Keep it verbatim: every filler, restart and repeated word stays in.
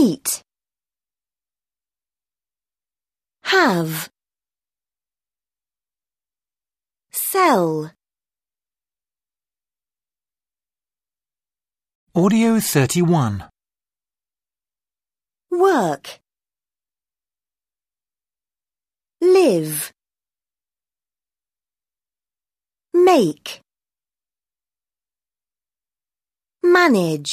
Meet. Have. Sell. Audio thirty-one. Work. Live. Make. Manage.